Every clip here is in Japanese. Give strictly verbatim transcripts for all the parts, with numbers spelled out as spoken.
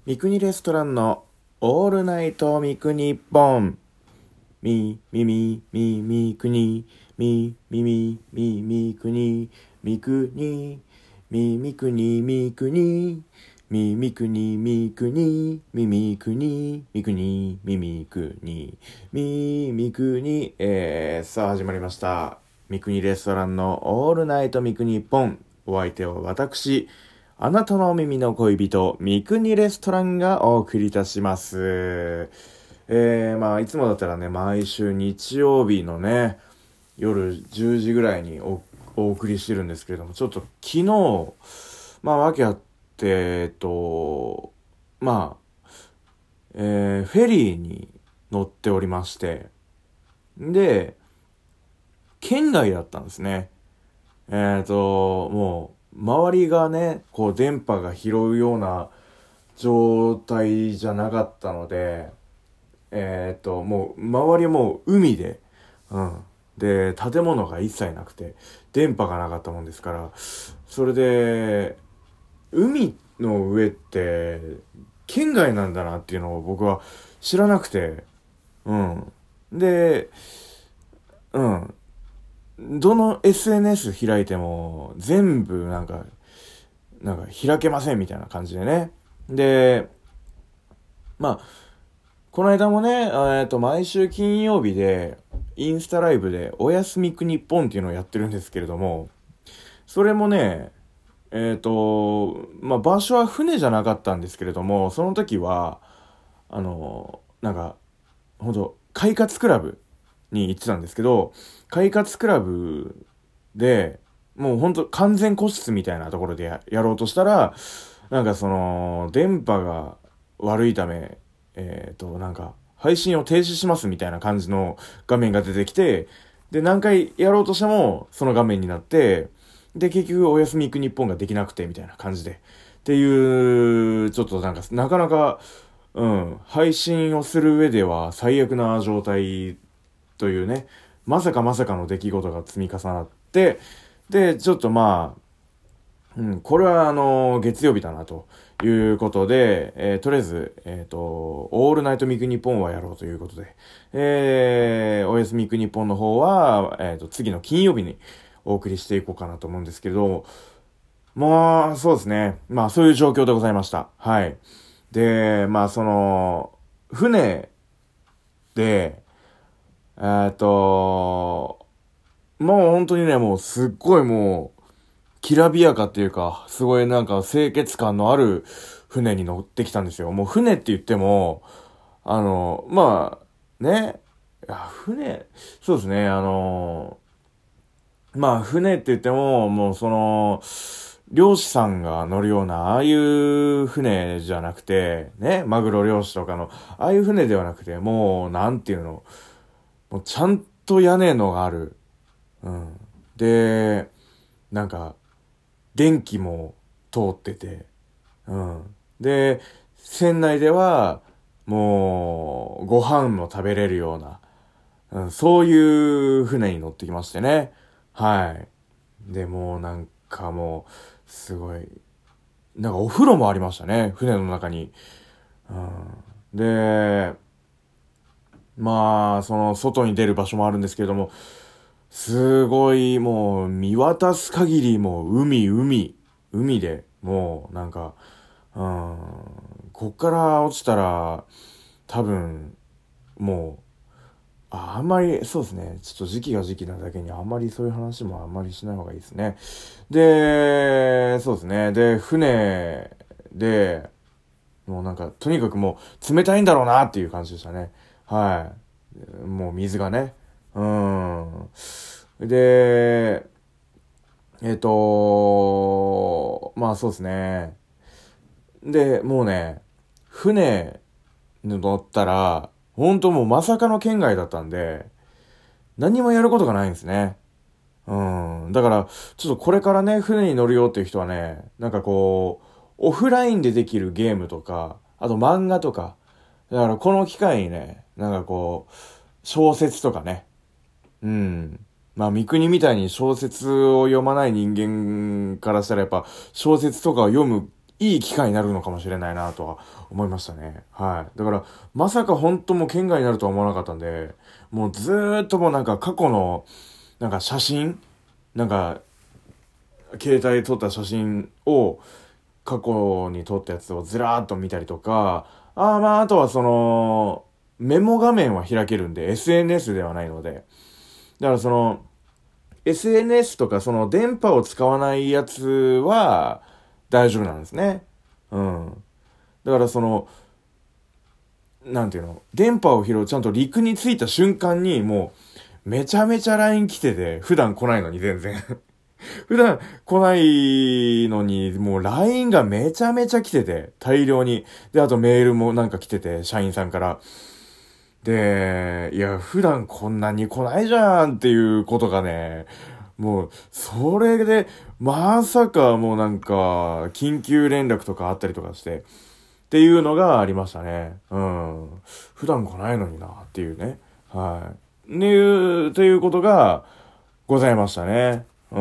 三国レストランのオールナイト三国ポン。み、みみ、み、みくに、み、みみ、み、みくに、みくに、み、みくに、みくに、み、みくに、みくに、み、みくに、みくに、み、みくに、み、みくに、えー、さあ始まりました。三国レストランのオールナイト三国ポン。お相手は私、あなたの耳の恋人、三国レストランがお送りいたします。えー、まあ、いつもだったらね、毎週日曜日のね、夜じゅうじぐらいに お, お送りしてるんですけれども、ちょっと昨日、まあ、わけあって、えっと、まあ、えー、フェリーに乗っておりまして、で、県外だったんですね。えっと、もう、周りがね、こう、電波が拾うような状態じゃなかったので、えっと、もう、周りはもう海で、うん。で、建物が一切なくて、電波がなかったもんですから、それで、海の上って、県外なんだなっていうのを僕は知らなくて、うん。で、うん。どの エスエヌエス 開いても、全部なんか、なんか開けませんみたいな感じでね。で、まあ、この間もね、えっと、毎週金曜日で、インスタライブで、おやすみくにぽんっていうのをやってるんですけれども、それもね、えっと、まあ、場所は船じゃなかったんですけれども、その時は、あの、なんか、ほんと、快活クラブに行ってたんですけど、快活クラブで、もうほんと完全個室みたいなところで や, やろうとしたら、なんかその、電波が悪いため、えっと、なんか、配信を停止しますみたいな感じの画面が出てきて、で、何回やろうとしても、その画面になって、で、結局、おやすみく日本ができなくて、みたいな感じで。っていう、ちょっとなんか、なかなか、うん、配信をする上では最悪な状態というね、まさかまさかの出来事が積み重なって、で、ちょっとまあ、うん、これはあの、月曜日だなということで、えー、とりあえず、えっと、オールナイトミクニポンはやろうということで、えー、おやすみくにぽんの方は、えっと、次の金曜日にお送りしていこうかなと思うんですけれど、まあ、そうですね。まあ、そういう状況でございました。はい。で、まあ、その、船で、えっと、もう本当にね、もうすっごいもう、きらびやかっていうか、すごいなんか清潔感のある船に乗ってきたんですよ。もう船って言っても、あの、まあ、ね、いや、船、そうですね、あの、まあ、船って言っても、もうその、漁師さんが乗るような、ああいう船じゃなくて、ね、マグロ漁師とかの、ああいう船ではなくて、もう、なんていうの、もうちゃんと屋根のがある。うん。で、なんか、電気も通ってて、うん。で、船内では、もう、ご飯も食べれるような、うん、そういう船に乗ってきましてね。はい。で、もうなんかもう、すごい、なんかお風呂もありましたね、船の中に。うん、で、まあ、その外に出る場所もあるんですけれども、すごいもう見渡す限りもう海、海、海で、もうなんか、うん、こっから落ちたら、多分、もう、あ、あんまり、そうですね。ちょっと時期が時期なだけに、あんまりそういう話もあんまりしない方がいいですね。で、そうですね。で、船で、もうなんか、とにかくもう、冷たいんだろうなっていう感じでしたね。はい。もう水がね。うん。で、えっと、まあそうですね。で、もうね、船に乗ったら、本当もうまさかの県外だったんで、何もやることがないんですね。うん。だから、ちょっとこれからね、船に乗るよっていう人はね、なんかこう、オフラインでできるゲームとか、あと漫画とか、だからこの機会にね、なんかこう、小説とかね、うん。まあ、三国みたいに小説を読まない人間からしたらやっぱ、小説とかを読むいい機会になるのかもしれないなとは思いましたね。はい。だから、まさか本当もう県外になるとは思わなかったんで、もうずーっともうなんか過去の、なんか写真なんか、携帯で撮った写真を、過去に撮ったやつをずらーっと見たりとか、ああ、まあ、あとはその、メモ画面は開けるんで、エスエヌエス ではないので。だからその、エスエヌエス とかその電波を使わないやつは大丈夫なんですね。うん。だからその、なんていうの、電波を拾うちゃんと陸に着いた瞬間にもう、めちゃめちゃ ライン 来てて、普段来ないのに全然。普段来ないのに、もう ライン がめちゃめちゃ来てて、大量に。で、あとメールもなんか来てて、社員さんから。で、いや、普段こんなに来ないじゃんっていうことがね、もう、それで、まさかもうなんか、緊急連絡とかあったりとかして、っていうのがありましたね。うん。普段来ないのになっていうね。はい。ねいう、ということがございましたね。うん。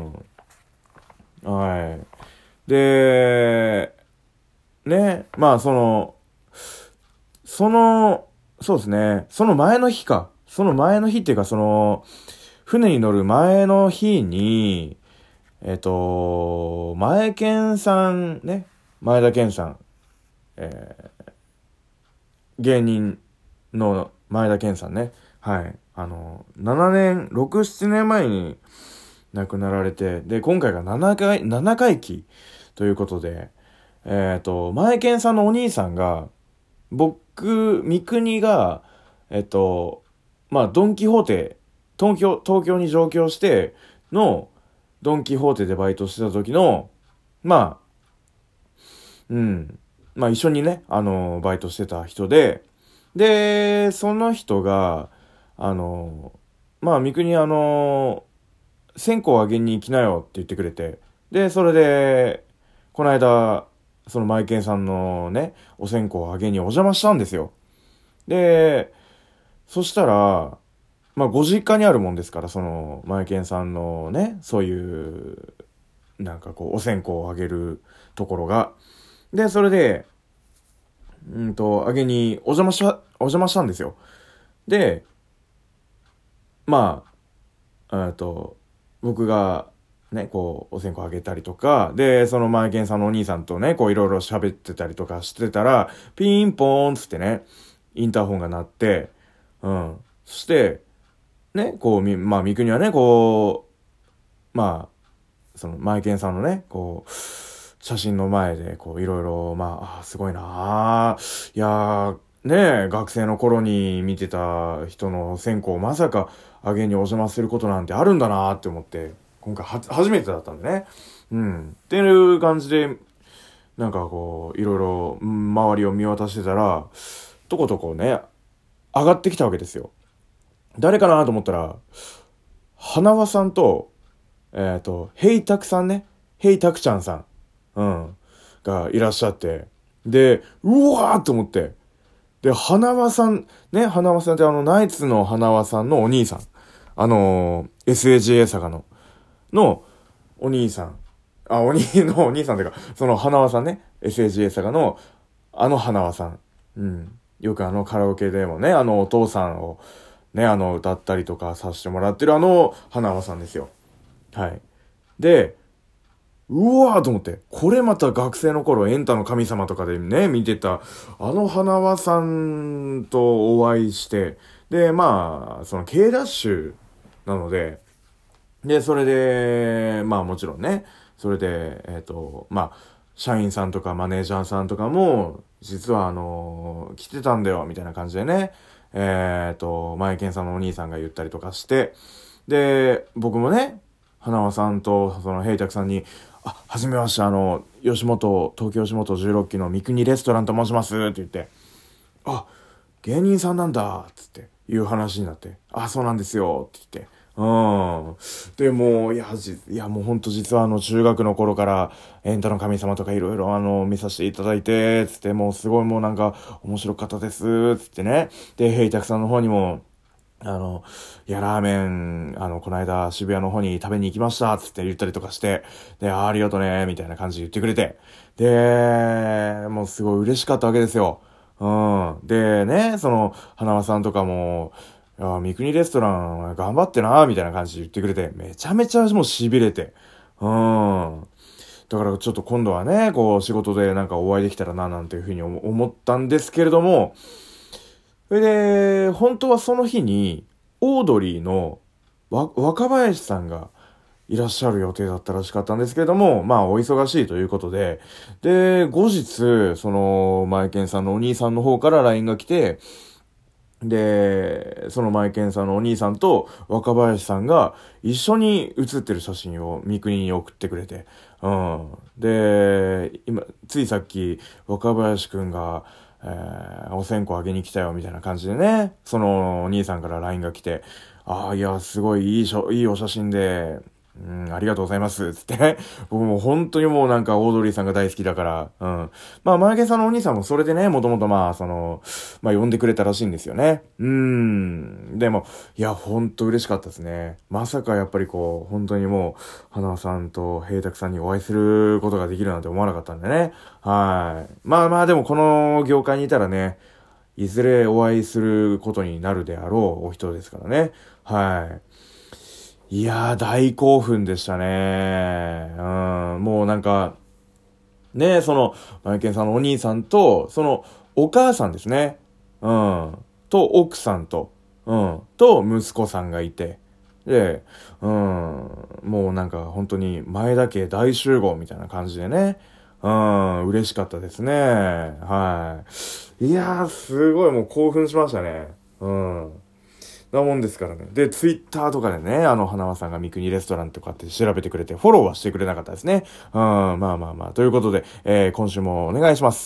はい。で、ね、まあその、その、そうですね、その前の日か。その前の日っていうかその、船に乗る前の日に、えっと、前健さんね、前田健さん、えー、芸人の前田健さんね、はい。あの、ななねん、ろく、ななねんまえに亡くなられて、で、今回がななかい、ななかい忌ということで、えっと、前健さんのお兄さんが、僕、三国が、えっと、まあ、ドンキホーテ、東京、東京に上京しての、ドンキホーテでバイトしてた時の、まあ、うん、まあ一緒にね、あの、バイトしてた人で、で、その人が、あの、まあ、三国あの、線香あげに来なよって言ってくれて、で、それで、この間、そのマイケンさんのね、お線香あげにお邪魔したんですよ。で、そしたら、まあ、ご実家にあるもんですから、その、マイケンさんのね、そういう、なんかこう、お線香をあげるところが。で、それで、うんと、あげにお邪魔した、お邪魔したんですよ。で、まあ、えっと、僕が、ね、こう、お線香あげたりとか、で、そのマイケンさんのお兄さんとね、こういろいろ喋ってたりとかしてたら、ピンポーンつってね、インターホンが鳴って、うん。そして、ね、こう、み、まあ、みくにはね、こう、まあ、その、マイケンさんのね、こう、写真の前で、こう、いろいろ、まあ、あすごいなぁ。いやー、ねえ、学生の頃に見てた人の線香をまさか、あげにお邪魔することなんてあるんだなーって思って、今回は、初めてだったんでね。うん。っていう感じで、なんかこう、いろいろ、周りを見渡してたら、とことこね、上がってきたわけですよ。誰かなと思ったら、花輪さんと、えっと、ヘイタクさんね。ヘイタクちゃんさん。うん。がいらっしゃって。で、うわーって思って。で、花輪さん、ね、花輪さんってあの、ナイツの花輪さんのお兄さん。あのー、エスエージェー 佐賀の、の、お兄さん。あ、お兄のお兄さんっていうか、その花輪さんね。エスエージェー 佐賀の、あの花輪さん。うん。よくあのカラオケでもね、あのお父さんを、ね、あの歌ったりとかさせてもらってるあの花輪さんですよ。はい。で、うわーと思って、これまた学生の頃エンタの神様とかでね、見てた、あの花輪さんとお会いして、で、まあ、その K ダッシュなので、で、それで、まあもちろんね、それで、えっと、まあ、社員さんとかマネージャーさんとかも、実はあの来てたんだよ、みたいな感じでね、えっと、マイケンさんのお兄さんが言ったりとかして、で、僕もね、花輪さんと、その、ヘイタクさんに、あ、はじめまして、あの、吉本、東京吉本じゅうろっきの三国レストランと申しますって言って、あ、芸人さんなんだ、つって、いう話になって、あ、そうなんですよ、って言って、うん。で、もう、いや、じ、いや、もうほんと実はあの、中学の頃から、エンタの神様とかいろいろあの、見させていただいて、つって、もうすごいもうなんか、面白かったです、つってね。で、ヘイタクさんの方にも、 あの、いや、ラーメン、あの、この間渋谷の方に食べに行きました、つって言ったりとかして、で、あ、ありがとね、みたいな感じで言ってくれて、で、もうすごい嬉しかったわけですよ。うん。で、ね、その、花輪さんとかも、いや、三国レストラン頑張ってな、みたいな感じで言ってくれて、めちゃめちゃもう痺れて、うん。だからちょっと今度はね、こう仕事でなんかお会いできたらな、なんていうふうに思ったんですけれども、それで、本当はその日に、オードリーのわ若林さんがいらっしゃる予定だったらしかったんですけれども、まあお忙しいということで、で、後日、その、マイケンさんのお兄さんの方から ライン が来て、で、そのマイケンさんのお兄さんと若林さんが一緒に写ってる写真を三国に送ってくれて、うん。で、今、ついさっき若林くんが、えー、お線香あげに来たよみたいな感じでね、そのお兄さんから ライン が来て、ああ、いや、すごいいいしょ、いいお写真で、うん、ありがとうございます。つってね。僕も本当にもうなんかオードリーさんが大好きだから、うん。まあ、マイケンさんのお兄さんもそれでね、もともとまあ、その、まあ、呼んでくれたらしいんですよね。うーん。でも、いや、ほんと嬉しかったですね。まさかやっぱりこう、本当にもう、花さんと平沢さんにお会いすることができるなんて思わなかったんでね。はい。まあまあ、でもこの業界にいたらね、いずれお会いすることになるであろうお人ですからね。はい。いやー、大興奮でしたね。うん、もうなんか、ね、その、マイケンさんのお兄さんと、その、お母さんですね。うん。と、奥さんと、うん。と、息子さんがいて。で、うん。もうなんか、本当に、前田家大集合みたいな感じでね。うん。嬉しかったですね。はい。いやー、すごいもう興奮しましたね。うん。なもんですからね。で、ツイッターとかでね、あの、花輪さんが三国レストランとかって調べてくれて、フォローはしてくれなかったですね。うん、まあまあまあ。ということで、えー、今週もお願いします。